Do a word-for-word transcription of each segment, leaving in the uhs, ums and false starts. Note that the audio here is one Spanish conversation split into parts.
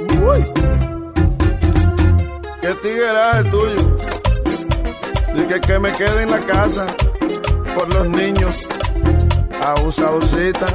Uy. ¿Qué tigre es el tuyo? Dije que me quede en la casa por los niños. Abusadorcita.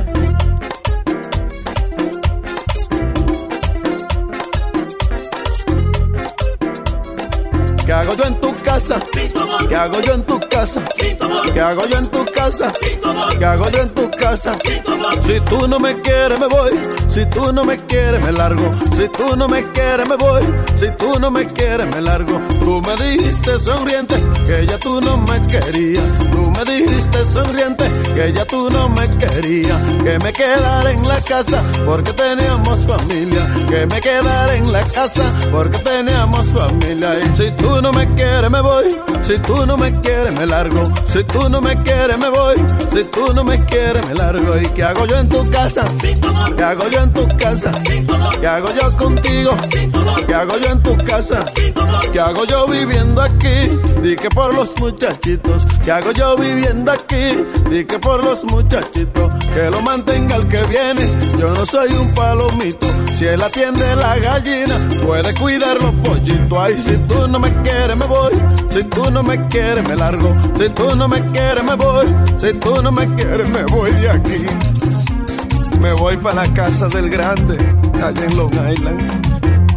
¿Qué hago yo en tu casa? ¿Qué hago yo en tu casa? ¿Qué hago yo en tu casa? ¿Qué hago yo en tu casa? Si tú no me quieres me voy, si tú no me quieres me largo, si tú no me quieres me voy, si tú no me quieres me largo. Tú me dijiste sonriente que ya tú no me querías, tú me dijiste sonriente que ya tú no me querías, que me quedara en la casa porque teníamos familia, que me quedara en la casa porque teníamos familia. Y si tú no me quieres me voy, si tú no me quieres me largo, si tú no me quieres me voy, si tú no me quieres me largo. ¿Y qué hago yo en tu casa? ¿Qué hago yo en tu casa? ¿Qué hago yo contigo? ¿Qué hago yo en tu casa? ¿Qué hago yo viviendo aquí? Di que por los muchachitos. ¿Qué hago yo viviendo aquí? Di que por los muchachitos. Que lo mantenga el que viene. Yo no soy un palomito. Si él atiende la gallina, puede cuidar los pollitos. Ay, si tú no me quieres me voy, si tú no me quieres me largo, si tú no me quieres me voy, si tú no me quieres me voy de aquí. Me voy para la casa del grande, allá en Long Island.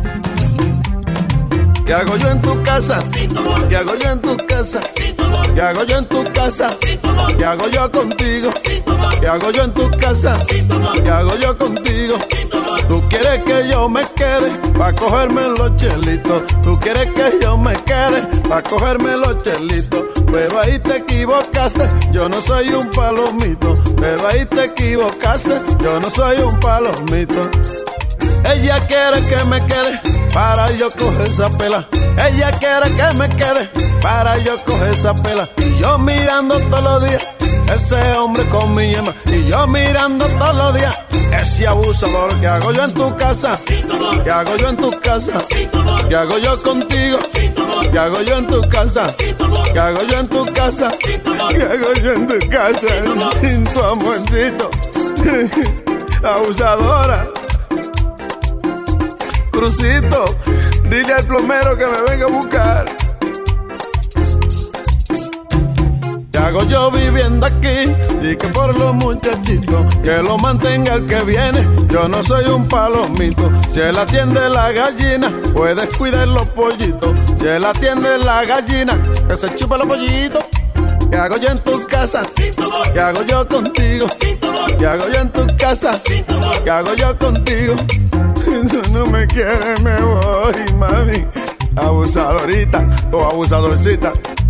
¿Qué hago yo en tu casa? ¿Qué hago yo en tu casa? ¿Qué hago yo en tu casa? ¿Qué hago yo contigo? ¿Qué hago yo en tu casa? ¿Qué hago yo contigo? Tú quieres que yo me quede pa' cogerme los chelitos. Tú quieres que yo me quede pa' cogerme los chelitos. Pero ahí te equivocaste, yo no soy un palomito. Pero ahí te equivocaste, yo no soy un palomito. Ella quiere que me quede para yo coger esa pela. Ella quiere que me quede para yo coger esa pela. Y yo mirando todos los días ese hombre con mi yema. Y yo mirando todos los días ese abusador. ¿Qué hago yo en tu casa? ¿Qué hago yo en tu casa? ¿Qué hago yo contigo? ¿Qué hago yo en tu casa? ¿Qué hago yo en tu casa? ¿Qué hago yo en tu casa? Sin tu amorcito. Abusadora. Crucito, dile al plomero que me venga a buscar. ¿Qué hago yo viviendo aquí? Y que por los muchachitos, que lo mantenga el que viene. Yo no soy un palomito. Si él atiende la gallina, puedes cuidar los pollitos. Si él atiende la gallina, que se chupa los pollitos. ¿Qué hago yo en tu casa? ¿Qué hago yo contigo? ¿Qué hago yo en tu casa? ¿Qué hago yo contigo? Si no me quieres me voy, mami. Abusadorita o abusadorcita.